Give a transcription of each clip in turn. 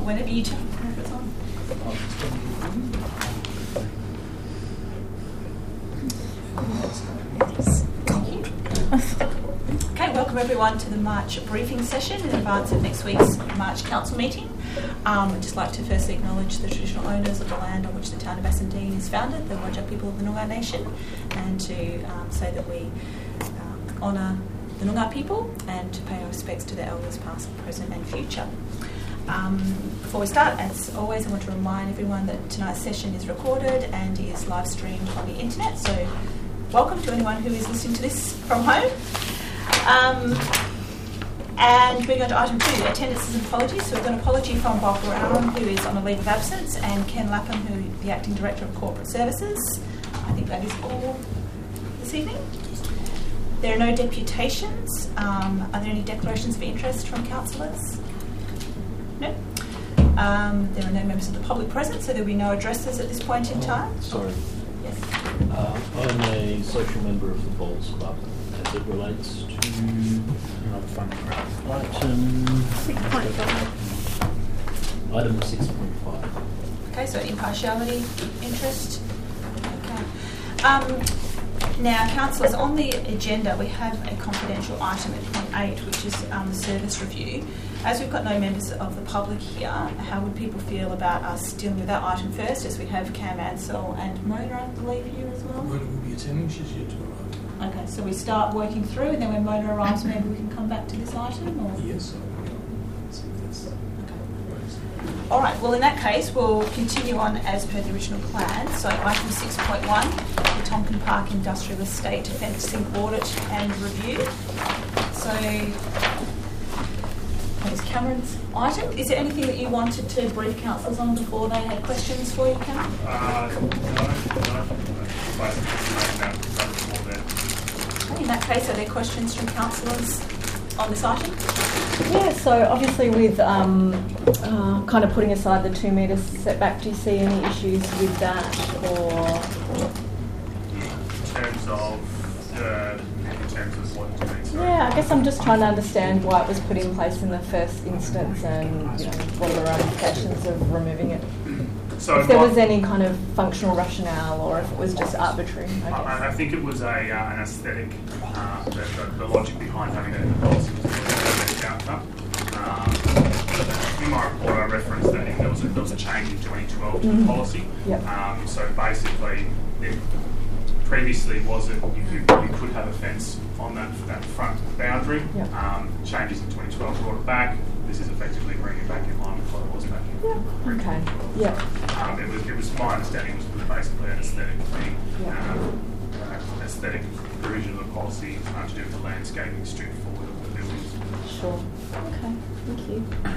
whenever you tell me if it's on. Okay, welcome everyone to the March briefing session in advance of next week's March Council meeting. I'd just like to firstly acknowledge the traditional owners of the land on which the town of Bassendean is founded, the Whadjuk people of the Noongar Nation, and to say that we honour the Noongar people and to pay our respects to their elders past, present and future. Before we start, as always, I want to remind everyone that tonight's session is recorded and is live streamed on the internet, so welcome to anyone who is listening to this from home. And moving on to item 2, attendances and apologies. So we've got an apology from Bob Brown, who is on a leave of absence, and Ken Lapham, who is the Acting Director of Corporate Services. I think that is all this evening. There are no deputations. Are there any declarations of interest from councillors? No. There are no members of the public present, so there will be no addresses at this point in time. Sorry. Yes. I'm a social member of the Bowls Club as it relates to item 6.5. Okay, so impartiality, interest. Okay. Now, councillors, on the agenda we have a confidential item at point 8, which is the service review. As we've got no members of the public here, how would people feel about us dealing with that item first, as we have Cam Ansell and Mona, I believe, here as well? Mona will be attending, she's here tomorrow. Okay, so we start working through, and then when Mona arrives, maybe we can come back to this item? Or? Yes, see if that's okay. All right, well, in that case, we'll continue on as per the original plan. So item 6.1, the Tonkin Park Industrial Estate Fencing Audit and Review. So that is Cameron's item. Is there anything that you wanted to brief councillors on before they had questions for you, Cameron? No. In that case, are there questions from councillors on this item? Yeah, so obviously with kind of putting aside the 2 metre setback, do you see any issues with that, or? In terms of what do you mean? Sorry. Yeah, I guess I'm just trying to understand why it was put in place in the first instance, and what are the ramifications of removing it. So if there was any kind of functional rationale, or if it was just arbitrary, I guess. I think it was an aesthetic. The logic behind having it in the policy was an aesthetic outcome. In my report, I referenced that there was a change in 2012 to the policy. Yep. So basically, it previously wasn't you could have a fence on that front boundary. Yep. Changes in 2012 brought it back. This is effectively bringing it back in line with what it was back in. Yeah. Okay. Yeah. It was my understanding was basically an aesthetic thing, aesthetic provision of the policy to do with the landscaping strip forward of the buildings. Sure. Okay. Thank you.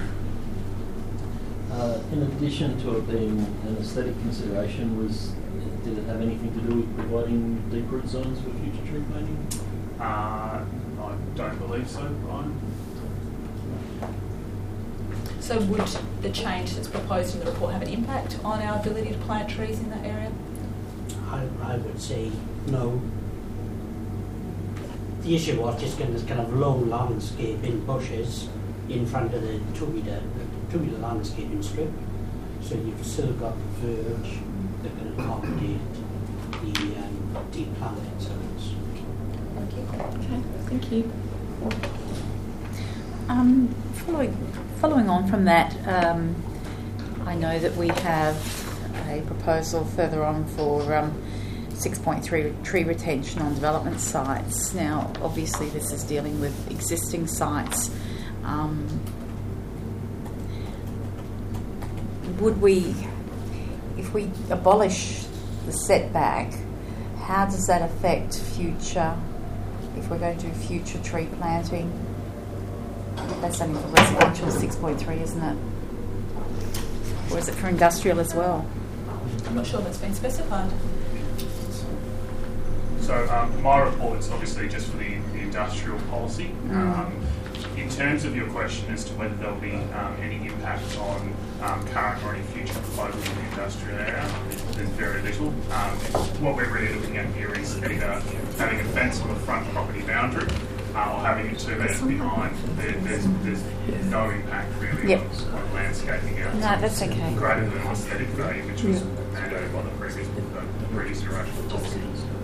In addition to it being an aesthetic consideration, did it have anything to do with providing deep root zones for future tree planting? I don't believe so, Brian. So would the change that's proposed in the report have an impact on our ability to plant trees in that area? I would say no. The issue was just kind of long landscaping bushes in front of the 2 metre landscaping strip. So you've still got the verge that can accommodate the deep planting zones. Okay. Thank you. Following on from that, I know that we have a proposal further on for 6.3 tree retention on development sites. Now, obviously, this is dealing with existing sites. If we abolish the setback, how does that affect future, if we're going to do future tree planting? That's only for residential 6.3, isn't it? Or is it for industrial as well? I'm not sure that's been specified. So my report is obviously just for the industrial policy. In terms of your question as to whether there will be any impact on current or any future proposals in the industrial area, there's very little. What we're really looking at here is either having a fence on the front property boundary or having it 2 metres behind, there's no impact really Yep. on landscaping out. No, that's okay. Greater than aesthetic value, which was mandated by the previous iteration of policy.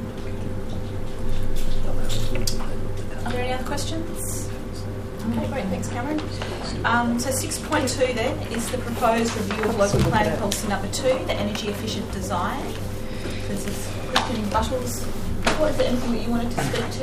Are there any other questions? Okay, great. Thanks, Cameron. So 6.2 then is the proposed review of local planning policy number 2, the energy efficient design. This is Kristen Buttles. What is there anything that you wanted to speak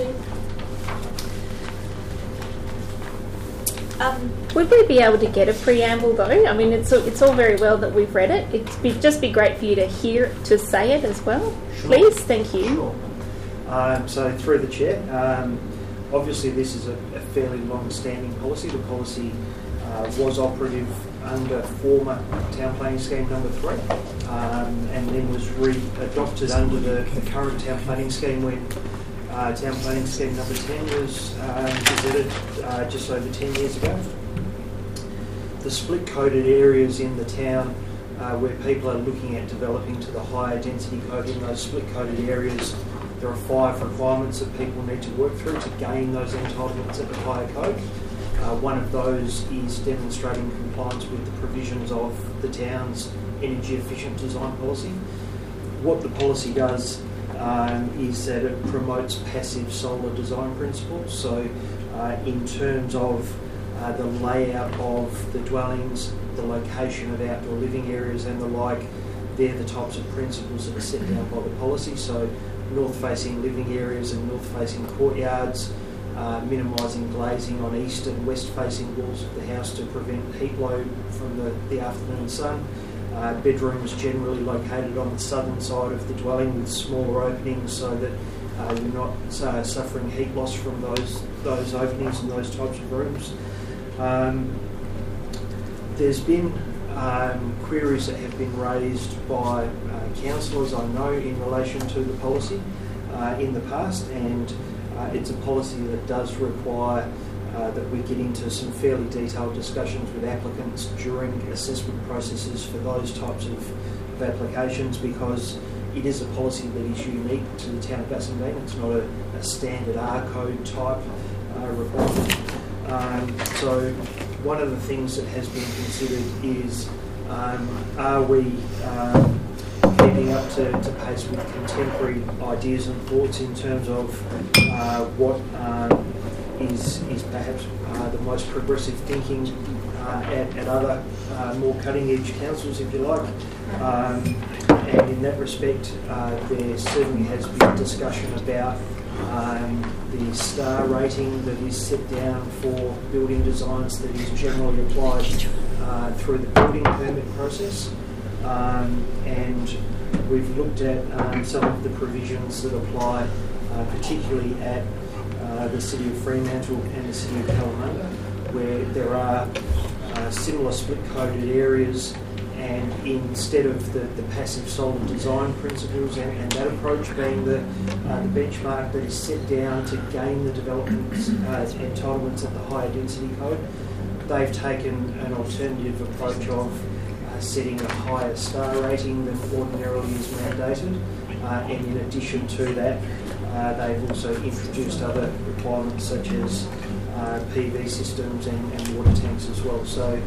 to? Would we be able to get a preamble though? I mean, it's all very well that we've read it. It'd just be great for you to say it as well. Sure. Please, thank you. Sure. So through the chair, obviously this is a fairly long-standing policy. The policy was operative under former town planning scheme number 3, and then was re-adopted under the current town planning scheme when town planning scheme number 10 was gazetted just over 10 years ago. The split-coded areas in the town where people are looking at developing to the higher density code, in those split-coded areas, there are 5 requirements that people need to work through to gain those entitlements at the higher code. One of those is demonstrating compliance with the provisions of the town's energy efficient design policy. What the policy does is that it promotes passive solar design principles. So in terms of the layout of the dwellings, the location of outdoor living areas and the like, they're the types of principles that are set down by the policy. So north-facing living areas and north-facing courtyards, minimising glazing on east and west-facing walls of the house to prevent heat load from the afternoon sun. Bedrooms generally located on the southern side of the dwelling with smaller openings so that you're not suffering heat loss from those openings and those types of rooms. There's been queries that have been raised by councillors, I know, in relation to the policy in the past, and it's a policy that does require that we get into some fairly detailed discussions with applicants during assessment processes for those types of applications, because it is a policy that is unique to the town of Bassendean. It's not a standard R code type requirement. So one of the things that has been considered is are we keeping up to pace with contemporary ideas and thoughts in terms of what is perhaps the most progressive thinking at other more cutting edge councils, if you like. And in that respect, there certainly has been discussion about the star rating that is set down for building designs that is generally applied through the building permit process. And we've looked at some of the provisions that apply particularly at the City of Fremantle and the City of Kalamunda, where there are similar split-coded areas, and instead of the passive solar design principles and that approach being the benchmark that is set down to gain the development entitlements at the higher density code, they've taken an alternative approach of setting a higher star rating than ordinarily is mandated, and in addition to that, they've also introduced other requirements such as PV systems and water tanks as well. So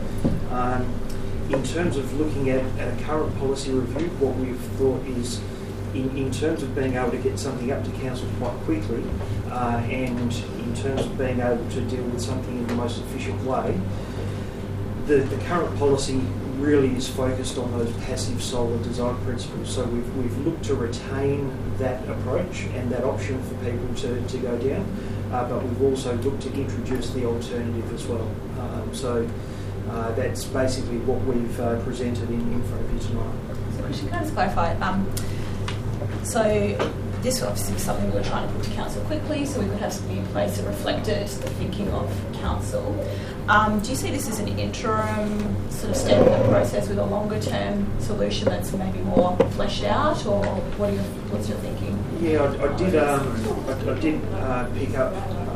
in terms of looking at a current policy review, what we've thought is in terms of being able to get something up to council quite quickly, and in terms of being able to deal with something in the most efficient way, the current policy really is focused on those passive solar design principles. So we've looked to retain that approach and that option for people to go down, but we've also looked to introduce the alternative as well. So that's basically what we've presented in front of you tonight. So Christian, can I just clarify? So this obviously was something we were trying to put to council quickly, so we could have something in place that reflected the thinking of council. Do you see this as an interim sort of step in the process with a longer term solution that's maybe more fleshed out, or what's your thinking? Yeah, I did pick up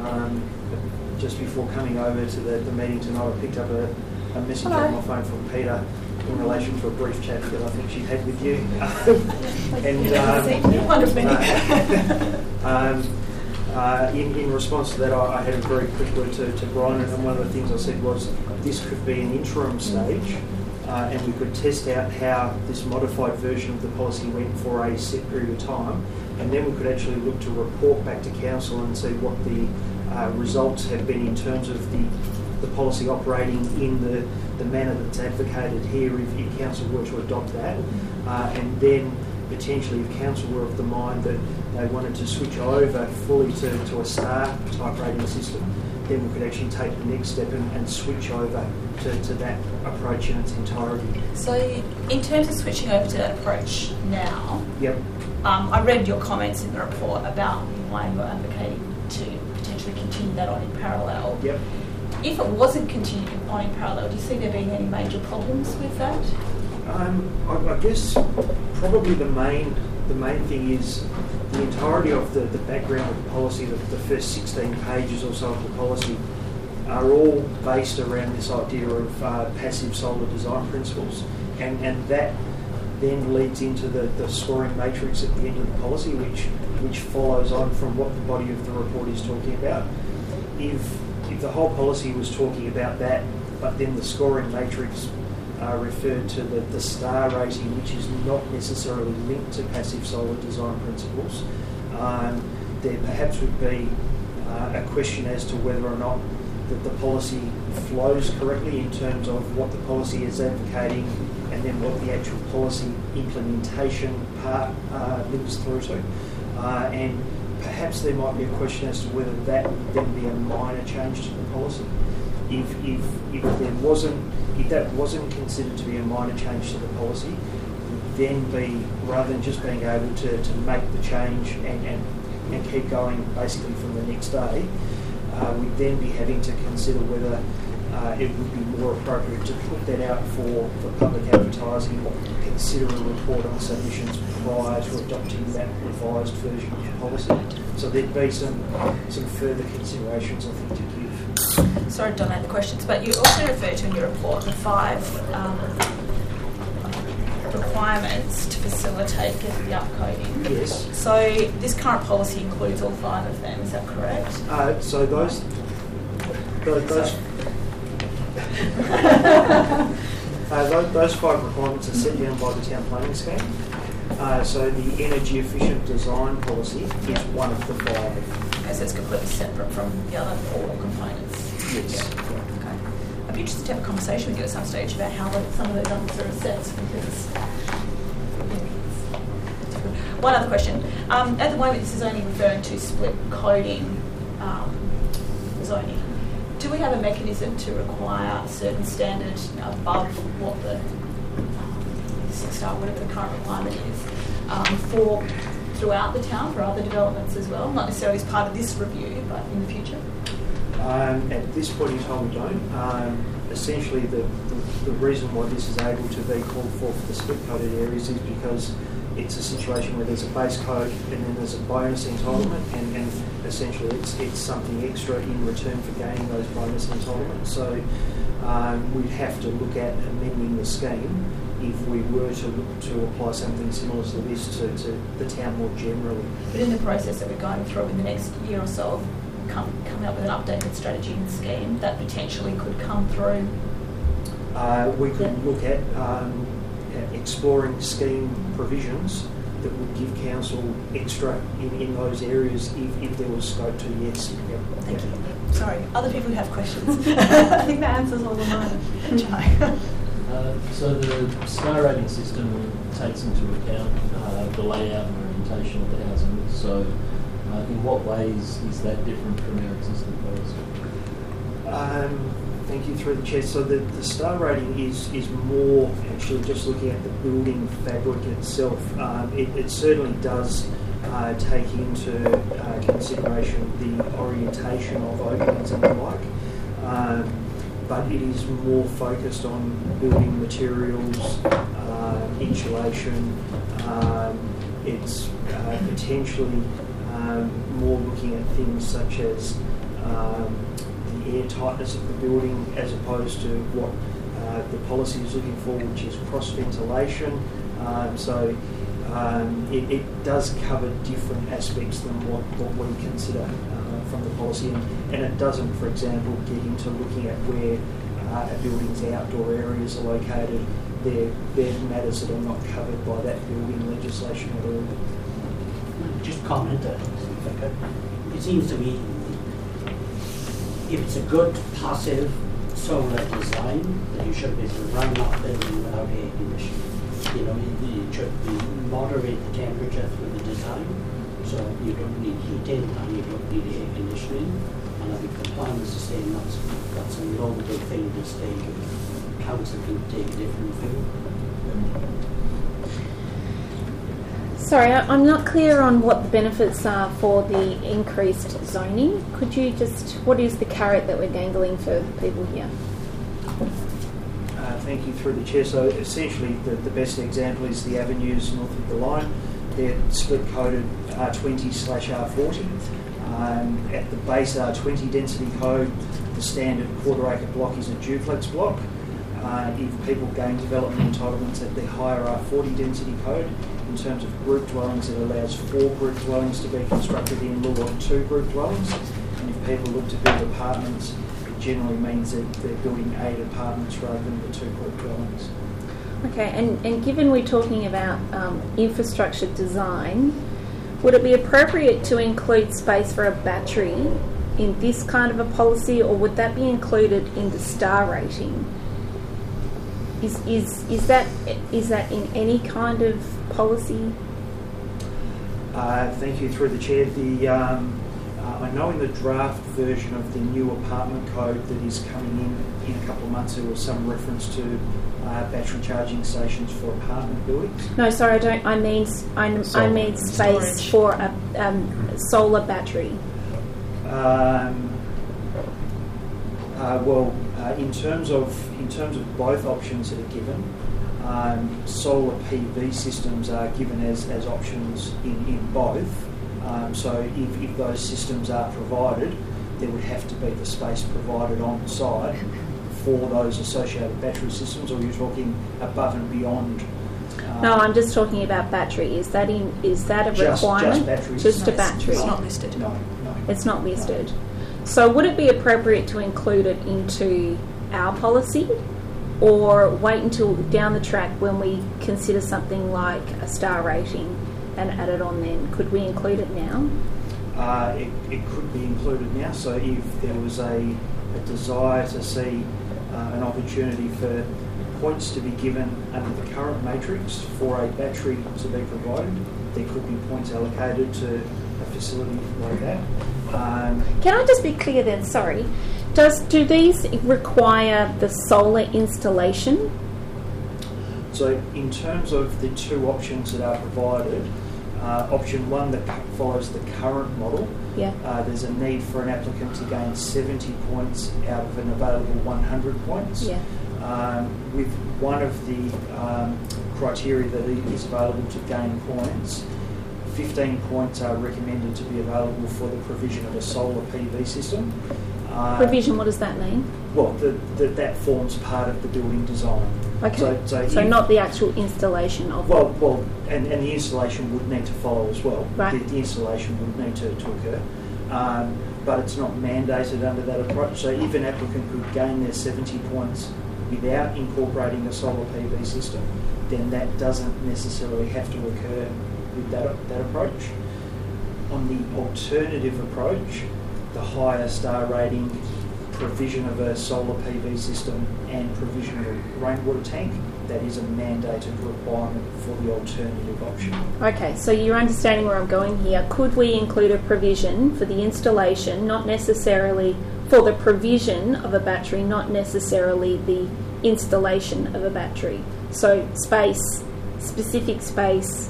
just before coming over to the meeting tonight. I picked up a message on my phone from Peter in relation to a brief chat that I think she had with you. And In response to that, I had a very quick word to Brian, and one of the things I said was this could be an interim stage, and we could test out how this modified version of the policy went for a set period of time, and then we could actually look to report back to council and see what the results have been in terms of the policy operating in the manner that's advocated here if council were to adopt that, and then potentially if council were of the mind that they wanted to switch over fully to a STAR type rating system, then we could actually take the next step and switch over to that approach in its entirety. So in terms of switching over to that approach now, Yep. I read your comments in the report about why you're advocating to potentially continue that on in parallel. Yep. If it wasn't continued on in parallel, do you see there being any major problems with that? I guess probably the main thing is the entirety of the background of the policy, the first 16 pages or so of the policy, are all based around this idea of passive solar design principles, and that then leads into the scoring matrix at the end of the policy, which follows on from what the body of the report is talking about. If the whole policy was talking about that, but then the scoring matrix referred to the STAR rating, which is not necessarily linked to passive solar design principles, there perhaps would be a question as to whether or not that the policy flows correctly in terms of what the policy is advocating and then what the actual policy implementation part links through to. And perhaps there might be a question as to whether that would then be a minor change to the policy. If that wasn't considered to be a minor change to the policy, would then be, rather than just being able to make the change and keep going basically from the next day, we'd then be having to consider whether it would be more appropriate to put that out for public advertising, consider a report on submissions prior to adopting that revised version of the policy. So there'd be some further considerations, I think, to give. Sorry to dominate the questions, but you also refer to in your report the 5 requirements to facilitate getting the upcoding. Yes. So this current policy includes all 5 of them, is that correct? So those 5 requirements are set down by the town planning scheme. So the energy efficient design policy is one of the 5. Okay, so it's completely separate from the other 4 components. Yes. Yeah. Okay. I'd be interested to have a conversation with you at some stage about how some of those others are assessed, because one other question. At the moment, this is only referring to split coding zoning. Do we have a mechanism to require a certain standard above what the 6-star, whatever the current requirement is, for throughout the town for other developments as well? Not necessarily as part of this review, but in the future? At this point in time, we don't. Essentially, the reason why this is able to be called for the split coded areas is because it's a situation where there's a base code and then there's a bonus entitlement, and essentially it's something extra in return for gaining those bonus entitlements. So we'd have to look at amending the scheme if we were to look to apply something similar to this to the town more generally. But in the process that we're going through in the next year or so, coming up with an updated strategy and scheme that potentially could come through. We could look at exploring scheme provisions that would give council extra in those areas if there was scope to, yes. Yep. Thank you. Sorry, other people who have questions. I think that answers all of mine. So the STAR rating system takes into account the layout and orientation of the housing. So in what ways is that different from our existing policy? Thank you, through the chair. So the STAR rating is more actually just looking at the building fabric itself. It certainly does take into consideration the orientation of openings and the like, but it is more focused on building materials, insulation. It's potentially more looking at things such as the air tightness of the building as opposed to what the policy is looking for, which is cross ventilation. So it does cover different aspects than what we consider from the policy, and it doesn't, for example, get into looking at where a building's outdoor areas are located. They're matters that are not covered by that building legislation at all. Just comment that, if I could. It seems to me, if it's a good passive solar design, then you should be able to run that building without air conditioning. You know, it should be moderate the temperature through the design, so you don't need heating and you don't need air conditioning. And I think the plan is to say that's a noble thing to stage. Council can take a different view. Sorry, I'm not clear on what the benefits are for the increased zoning. Could you what is the carrot that we're dangling for people here? Thank you, through the Chair. So essentially the best example is the avenues north of the line. They're split coded R20/R40. At the base R20 density code, the standard quarter acre block is a duplex block. If people gain development entitlements at the higher R40 density code, in terms of group dwellings, it allows 4 group dwellings to be constructed in lieu of 2 group dwellings. And if people look to build apartments, it generally means that they're building 8 apartments rather than the 2 group dwellings. Okay, and given we're talking about infrastructure design, would it be appropriate to include space for a battery in this kind of a policy, or would that be included in the star rating? Is that in any kind of policy? Thank you, through the Chair. I know in the draft version of the new apartment code that is coming in a couple of months, there was some reference to battery charging stations for apartment buildings. No, sorry, I don't. I mean space Storage. for a solar battery. In terms of both options that are given, solar PV systems are given as options in both. So if those systems are provided, there would have to be the space provided on site for those associated battery systems, or you're talking above and beyond? No, I'm just talking about battery. Is that a requirement? Just batteries. Just a battery. It's not listed. No. It's not listed. So would it be appropriate to include it into our policy, or wait until down the track when we consider something like a star rating and add it on then? Could we include it now? It could be included now. So if there was a desire to see an opportunity for points to be given under the current matrix for a battery to be provided, there could be points allocated to a facility like that. Can I just be clear then? Sorry. Do these require the solar installation? So in terms of the 2 options that are provided, option 1 that follows the current model, there's a need for an applicant to gain 70 points out of an available 100 points. Yeah. With one of the criteria that is available to gain points, 15 points are recommended to be available for the provision of a solar PV system. Provision, what does that mean? Well, that forms part of the building design. Okay. So not the actual installation of Well, and the installation would need to follow as well. Right. The installation would need to occur. But it's not mandated under that approach. So if an applicant could gain their 70 points without incorporating a solar PV system, then that doesn't necessarily have to occur with that approach. On the alternative approach, the higher star rating, provision of a solar PV system and provision of a rainwater tank, that is a mandated requirement for the alternative option. Okay, so you're understanding where I'm going here. Could we include a provision for the installation, not necessarily for the provision of a battery, not necessarily the installation of a battery? So space, specific space,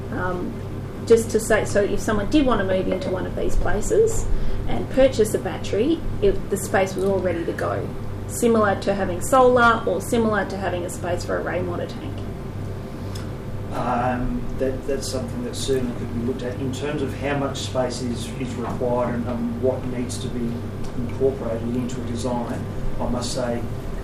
just to say, so if someone did want to move into one of these places and purchase a battery, if the space was all ready to go, similar to having solar or similar to having a space for a rainwater tank? That's something that certainly could be looked at in terms of how much space is required and what needs to be incorporated into a design. I must say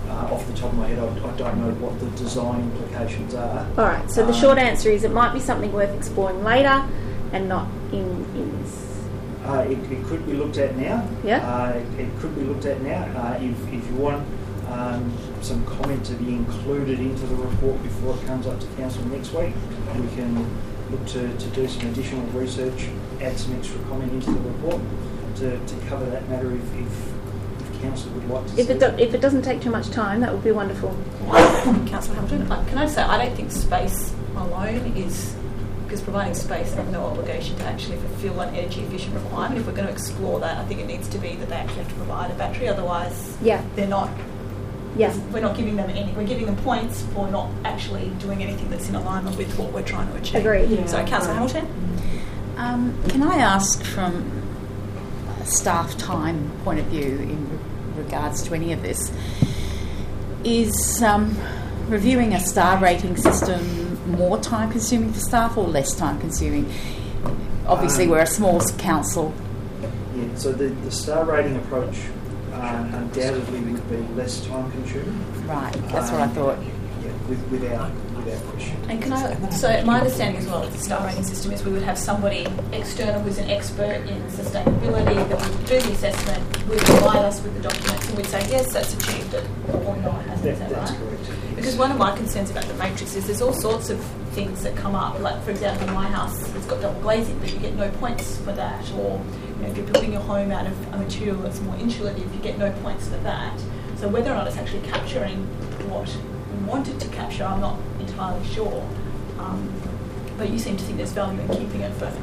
off the top of my head, I don't know what the design implications are. All right, so the short answer is it might be something worth exploring later and not in this. It could be looked at now. Yeah. It could be looked at now. If you want some comment to be included into the report before it comes up to council next week, we can look to do some additional research, add some extra comment into the report to cover that matter if council would like to see it. If it doesn't take too much time, that would be wonderful. Councillor Hamilton, can I say, I don't think space alone is, because providing space, they have no obligation to actually fulfil an energy efficient requirement. If we're going to explore that, I think it needs to be that they actually have to provide a battery, otherwise they're not. Yeah. We're not giving them any. We're giving them points for not actually doing anything that's in alignment with what we're trying to achieve. Agreed. Yeah. So, Councillor Hamilton? Can I ask from a staff time point of view in regards to any of this, is reviewing a star rating system more time consuming for staff or less time consuming? Obviously we're a small council. Yeah, so the star rating approach undoubtedly would be less time consuming. Right, that's what I thought. Yeah, without question. And can I, so my understanding as well with the star rating system is we would have somebody external who's an expert in sustainability that would do the assessment, would provide us with the documents and we'd say, yes, that's achieved it, or no, it hasn't, is that That's right? correct. Because one of my concerns about the matrix is there's all sorts of things that come up. Like, for example, my house has got double glazing, but you get no points for that. Or, you know, if you're building your home out of a material that's more insulative, you get no points for that. So whether or not it's actually capturing what we wanted to capture, I'm not entirely sure. But you seem to think there's value in keeping it for...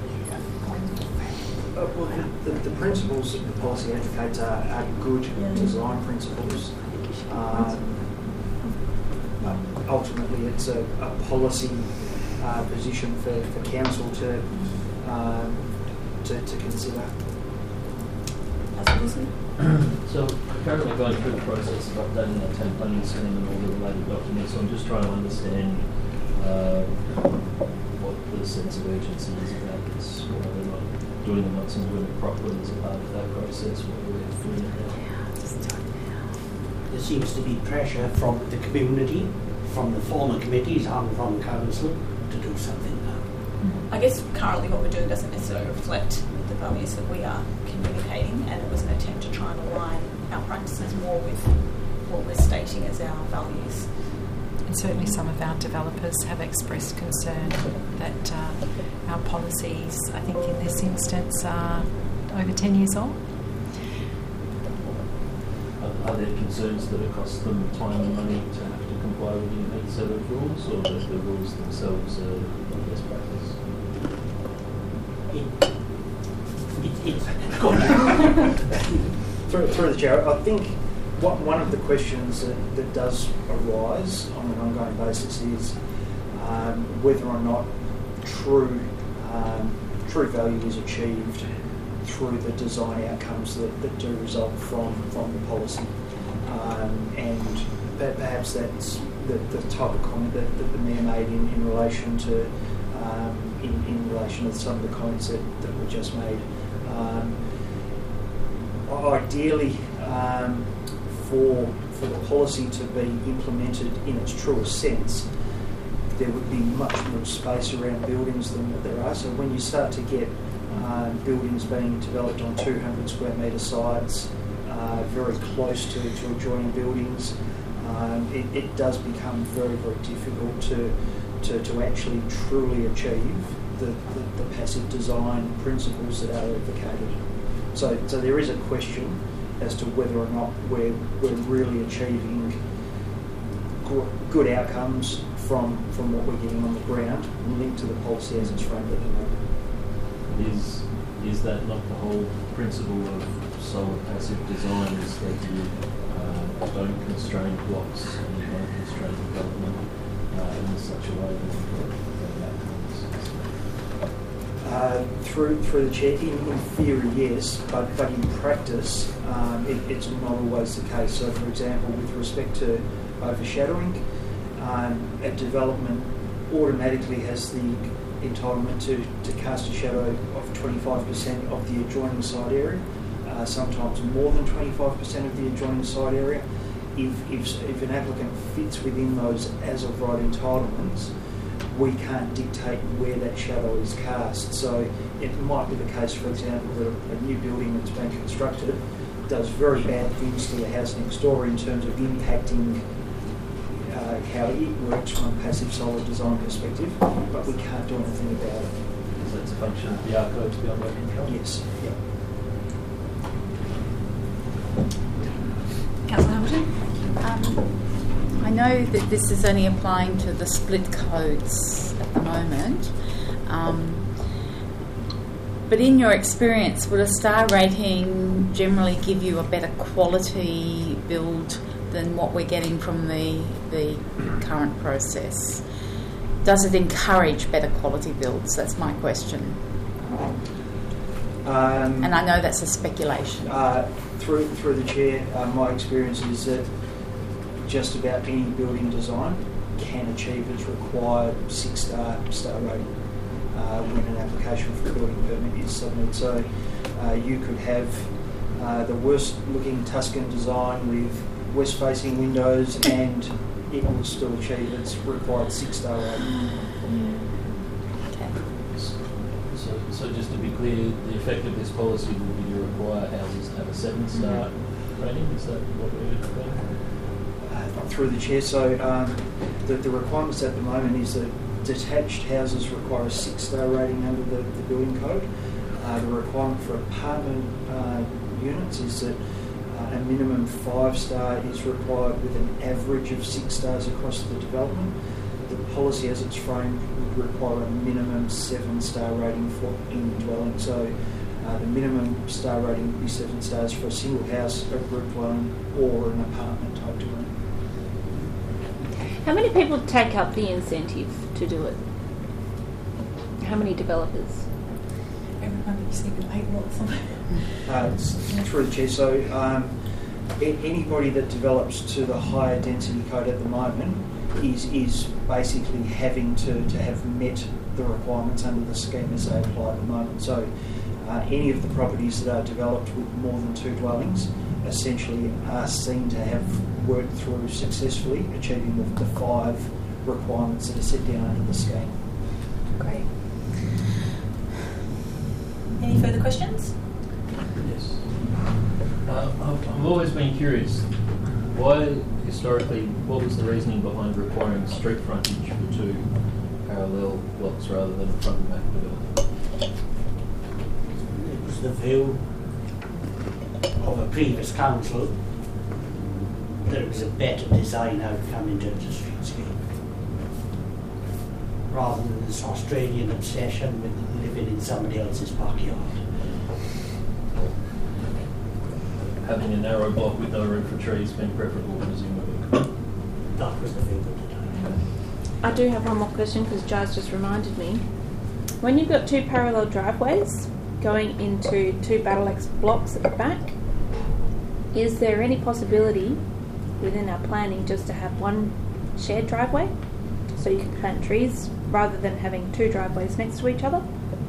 Well, the principles that the policy advocates are good design principles. Ultimately, it's a policy position for council to consider. So we're currently going through the process of updating our town planning scheme and all the related documents. So I'm just trying to understand what the sense of urgency is about this. Why we're not doing the lots and doing it properly as a part of that process. What we're doing it now. There seems to be pressure from the community, from the former committees and from council to do something now. I guess currently what we're doing doesn't necessarily reflect the values that we are communicating, and it was an attempt to try and align our practices more with what we're stating as our values. And certainly some of our developers have expressed concern that our policies, I think in this instance, are over 10 years old. Are there concerns that it costs them time and money to have to comply with a unique set of rules, or that the rules themselves are not best practice? Through the chair, I think one of the questions that does arise on an ongoing basis is whether or not true value is achieved through the design outcomes that do result from the policy. And perhaps that's the type of comment that the Mayor made in relation to in relation to some of the comments that were just made. Ideally, for the policy to be implemented in its truest sense, there would be much more space around buildings than what there are. So when you start to get buildings being developed on 200 square metre sites, very close to adjoining buildings, it does become very, very difficult to actually truly achieve the passive design principles that are advocated. So there is a question as to whether or not we're really achieving good outcomes from what we're getting on the ground linked to the policy as it's framed at the moment. Is that not the whole principle of solar passive design, is that you don't constrain blocks and you don't constrain development in such a way that you get outcomes? Through the chair, in theory, yes, but in practice, it's not always the case. So, for example, with respect to overshadowing, a development automatically has the entitlement to cast a shadow of 25% of the adjoining side area, sometimes more than 25% of the adjoining side area. if an applicant fits within those as of right entitlements, we can't dictate where that shadow is cast. So it might be the case, for example, that a new building that's been constructed does very bad things to the house next door in terms of impacting how it works from a passive solar design perspective, but we can't do anything about it. So it's a function of the archives beyond our control? Yes, yeah. Councillor Hamilton? I know that this is only applying to the split codes at the moment, but in your experience, would a star rating generally give you a better quality build than what we're getting from the current process? Does it encourage better quality builds? That's my question. And I know that's a speculation. Through the chair, my experience is that just about any building design can achieve its required 6-star rating when an application for a building permit is submitted. So you could have the worst looking Tuscan design with west-facing windows and it will still achieve its required 6-star rating. Okay. So just to be clear, the effect of this policy will be to require houses to have a 7-star rating? Is that what we're doing? Through the chair, so the requirements at the moment is that detached houses require a 6-star rating under the building code. The requirement for apartment units is that a minimum 5-star is required with an average of 6 stars across the development. The policy as it's framed would require a minimum 7-star rating for any dwelling. So the minimum star rating would be 7 stars for a single house, a group dwelling or an apartment type dwelling. How many people take up the incentive to do it? How many developers? Everyone that you see with 8 lots on it. Through the chair, so anybody that develops to the higher density code at the moment is basically having to have met the requirements under the scheme as they apply at the moment. So any of the properties that are developed with more than 2 dwellings essentially are seen to have worked through successfully achieving the 5 requirements that are set down under the scheme. Great. Any further questions? Yes. I've always been curious, why historically, what was the reasoning behind requiring street frontage for 2 parallel blocks rather than a front and back development? It was the view of a previous council that it was a better design outcome in terms of streetscape, rather than this Australian obsession with living in somebody else's backyard. Having a narrow block with no room for trees being preferable, presumably. That was the view at the time. I do have one more question because Jazz just reminded me. When you've got 2 parallel driveways going into 2 Battlex blocks at the back, is there any possibility within our planning just to have one shared driveway so you can plant trees rather than having 2 driveways next to each other?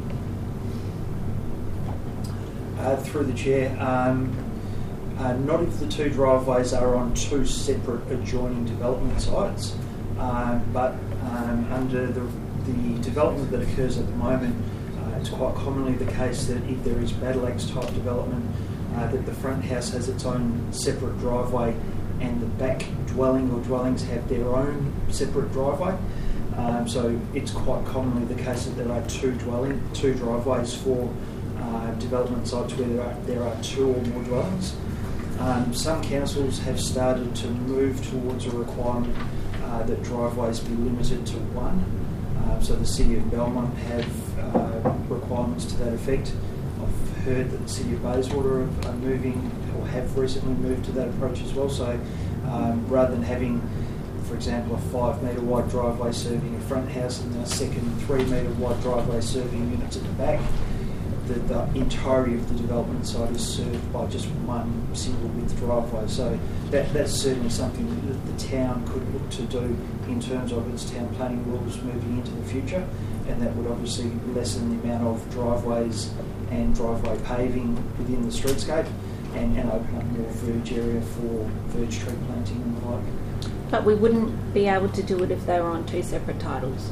Through the chair, not if the 2 driveways are on 2 separate adjoining development sites, but under the development that occurs at the moment, it's quite commonly the case that if there is Battlex type development, that the front house has its own separate driveway and the back dwelling or dwellings have their own separate driveway. So it's quite commonly the case that there are 2 driveways for development sites where there are 2 or more dwellings. Some councils have started to move towards a requirement that driveways be limited to 1. So the City of Belmont have requirements to that effect. I've heard that the City of Bayswater are moving or have recently moved to that approach as well. So rather than having, for example, a 5-metre wide driveway serving a front house and then a second 3-metre wide driveway serving units at the back, the entirety of the development site is served by just one single width driveway. So that's certainly something that the town could look to do in terms of its town planning rules moving into the future, and that would obviously lessen the amount of driveways and driveway paving within the streetscape and open up more verge area for verge tree planting and the like. But we wouldn't be able to do it if they were on two separate titles.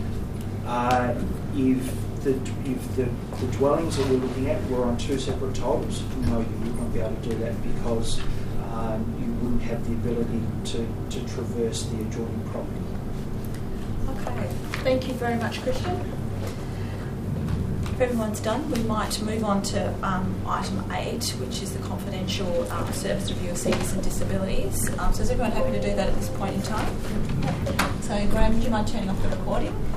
If the dwellings that we're looking at were on two separate titles, no, you would not be able to do that because you wouldn't have the ability to traverse the adjoining property. Okay, thank you very much, Christian. If everyone's done, we might move on to item 8, which is the confidential service review of seniors and disabilities. So is everyone happy to do that at this point in time? So Graham, would you mind turning off the recording?